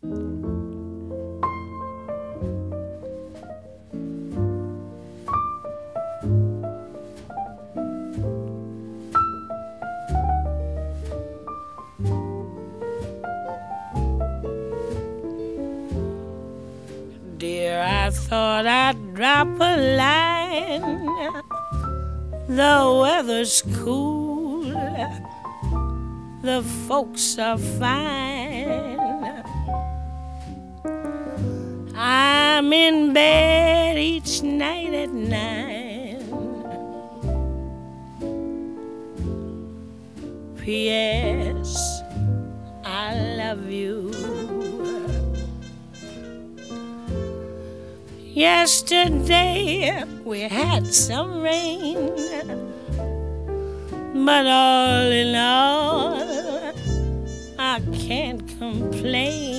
Dear, I thought I'd drop a line. The weather's cool, the folks are fine. I'm in bed each night at 9. P.S. I love you. Yesterday we had some rain, but all in all, I can't complain.